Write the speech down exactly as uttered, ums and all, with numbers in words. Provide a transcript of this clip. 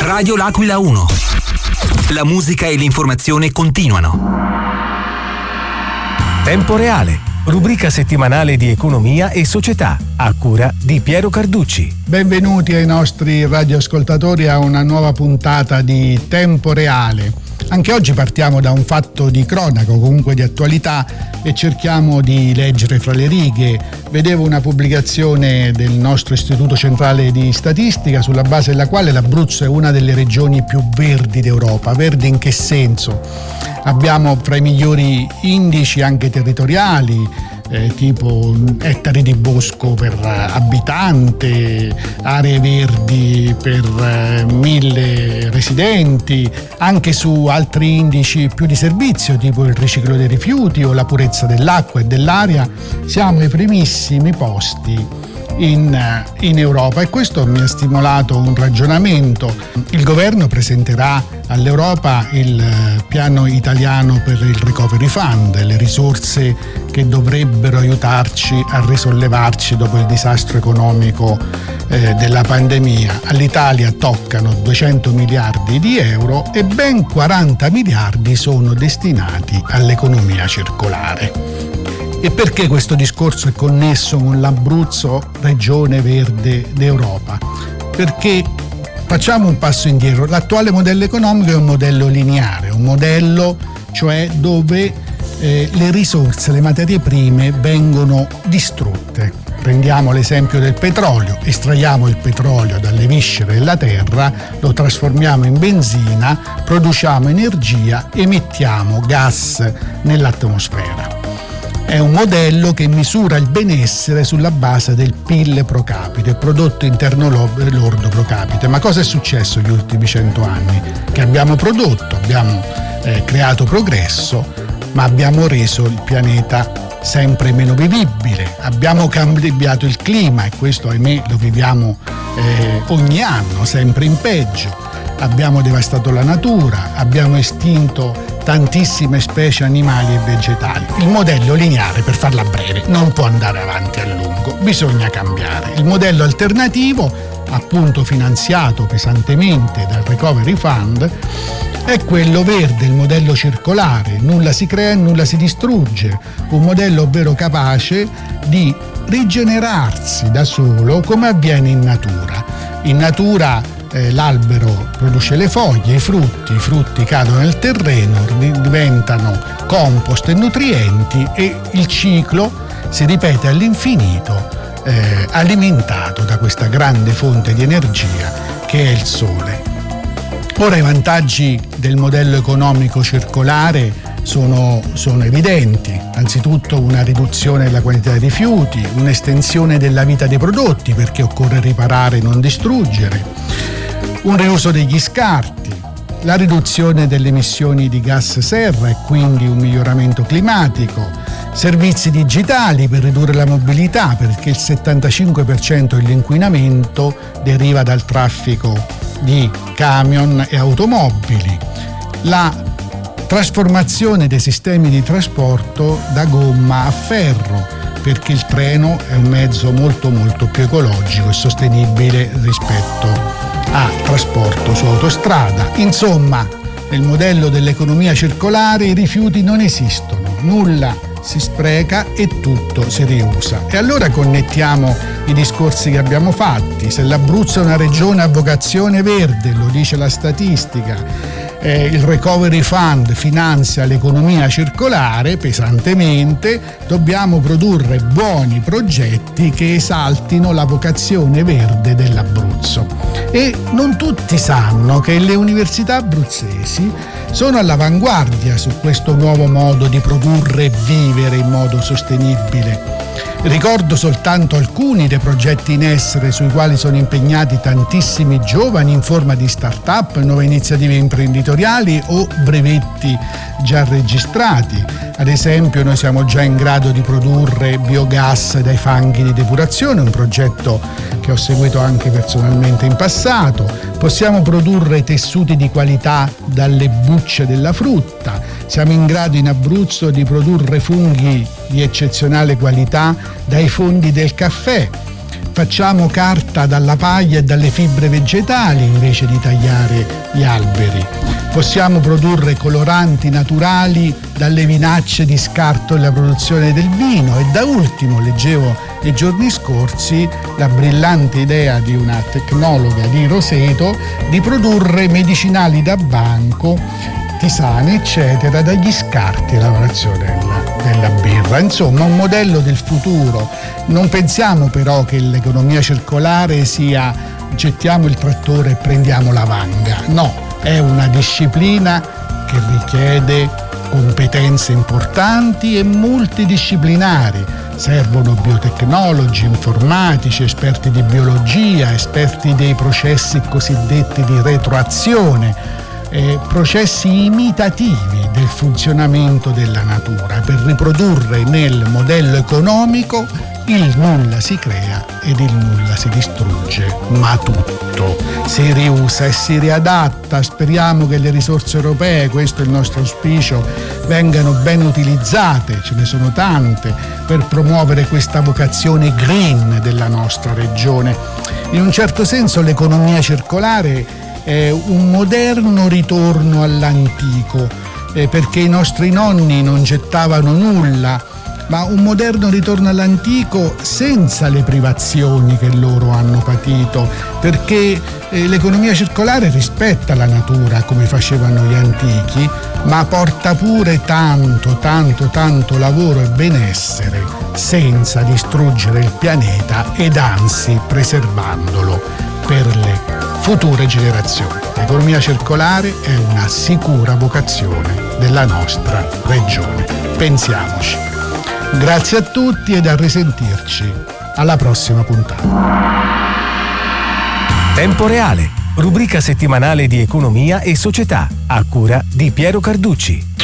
Radio L'Aquila uno. La musica e l'informazione continuano. Tempo Reale, rubrica settimanale di economia e società, a cura di Piero Carducci. Benvenuti ai nostri radioascoltatori a una nuova puntata di Tempo Reale. Anche oggi partiamo da un fatto di cronaca, o comunque di attualità, e cerchiamo di leggere fra le righe. Vedevo una pubblicazione del nostro Istituto Centrale di Statistica, sulla base della quale l'Abruzzo è una delle regioni più verdi d'Europa. Verde in che senso? Abbiamo fra i migliori indici anche territoriali, Eh, tipo ettari di bosco per uh, abitante, aree verdi per uh, mille residenti, anche su altri indici più di servizio, tipo il riciclo dei rifiuti o la purezza dell'acqua e dell'aria. Siamo ai primissimi posti in, uh, in Europa, e questo mi ha stimolato un ragionamento. Il governo presenterà all'Europa il uh, piano italiano per il Recovery Fund, le risorse che dovrebbero aiutarci a risollevarci dopo il disastro economico eh, della pandemia. All'Italia toccano duecento miliardi di euro e ben quaranta miliardi sono destinati all'economia circolare. E perché questo discorso è connesso con l'Abruzzo, regione verde d'Europa? Perché facciamo un passo indietro. L'attuale modello economico è un modello lineare, un modello cioè dove Eh, le risorse, le materie prime vengono distrutte. Prendiamo l'esempio del petrolio: estraiamo il petrolio dalle viscere della terra, lo trasformiamo in benzina, produciamo energia, emettiamo gas nell'atmosfera. È un modello che misura il benessere sulla base del P I L pro capite, il prodotto interno lordo pro capite. Ma cosa è successo negli ultimi cento anni? Che abbiamo prodotto, abbiamo eh, creato progresso, ma abbiamo reso il pianeta sempre meno vivibile, abbiamo cambiato il clima, e questo ahimè lo viviamo eh, ogni anno, sempre in peggio. Abbiamo devastato la natura, abbiamo estinto tantissime specie animali e vegetali. Il modello lineare, per farla breve, non può andare avanti a lungo, bisogna cambiare. Il modello alternativo, appunto finanziato pesantemente dal Recovery Fund, è quello verde, il modello circolare: nulla si crea e nulla si distrugge, un modello ovvero capace di rigenerarsi da solo, come avviene in natura. In natura eh, l'albero produce le foglie, i frutti, i frutti cadono nel terreno, diventano compost e nutrienti, e il ciclo si ripete all'infinito, eh, alimentato da questa grande fonte di energia che è il sole. Ora, i vantaggi del modello economico circolare sono, sono evidenti. Anzitutto una riduzione della quantità di rifiuti, un'estensione della vita dei prodotti, perché occorre riparare e non distruggere, un riuso degli scarti, la riduzione delle emissioni di gas serra e quindi un miglioramento climatico, servizi digitali per ridurre la mobilità, perché il settantacinque per cento dell'inquinamento deriva dal traffico di camion e automobili, la trasformazione dei sistemi di trasporto da gomma a ferro, perché il treno è un mezzo molto molto più ecologico e sostenibile rispetto a trasporto su autostrada. Insomma, nel modello dell'economia circolare i rifiuti non esistono, nulla si spreca e tutto si riusa. E allora connettiamo i discorsi che abbiamo fatti. Se l'Abruzzo è una regione a vocazione verde, lo dice la statistica, eh, il Recovery Fund finanzia l'economia circolare pesantemente, dobbiamo produrre buoni progetti che esaltino la vocazione verde dell'Abruzzo. E non tutti sanno che le università abruzzesi sono all'avanguardia su questo nuovo modo di produrre e vivere in modo sostenibile. Ricordo soltanto alcuni dei progetti in essere sui quali sono impegnati tantissimi giovani in forma di start-up, nuove iniziative imprenditoriali o brevetti già registrati. Ad esempio, noi siamo già in grado di produrre biogas dai fanghi di depurazione, un progetto che ho seguito anche personalmente in passato. Possiamo produrre tessuti di qualità dalle bucce della frutta. Siamo in grado in Abruzzo di produrre funghi di eccezionale qualità dai fondi del caffè. facciamo carta dalla paglia e dalle fibre vegetali invece di tagliare gli alberi. Possiamo produrre coloranti naturali dalle vinacce di scarto nella produzione del vino e da ultimo leggevo nei giorni scorsi la brillante idea di una tecnologa di Roseto di produrre medicinali da banco, tisane eccetera dagli scarti e lavorazione della, della birra. Insomma, un modello del futuro. Non pensiamo però che l'economia circolare sia gettiamo il trattore e prendiamo la vanga. No, è una disciplina che richiede competenze importanti e multidisciplinari. Servono biotecnologi, informatici, esperti di biologia, esperti dei processi cosiddetti di retroazione, Eh, processi imitativi del funzionamento della natura per riprodurre nel modello economico il nulla si crea ed il nulla si distrugge, ma tutto si riusa e si riadatta. Speriamo che le risorse europee, questo è il nostro auspicio, vengano ben utilizzate, ce ne sono tante, per promuovere questa vocazione green della nostra regione. In un certo senso l'economia circolare è un moderno ritorno all'antico, eh, perché i nostri nonni non gettavano nulla, ma un moderno ritorno all'antico senza le privazioni che loro hanno patito, perché eh, l'economia circolare rispetta la natura come facevano gli antichi, ma porta pure tanto, tanto, tanto lavoro e benessere senza distruggere il pianeta ed anzi preservandolo per le future generazioni. L'economia circolare è una sicura vocazione della nostra regione. Pensiamoci. Grazie a tutti ed a risentirci alla prossima puntata. Tempo Reale, rubrica settimanale di economia e società, a cura di Piero Carducci.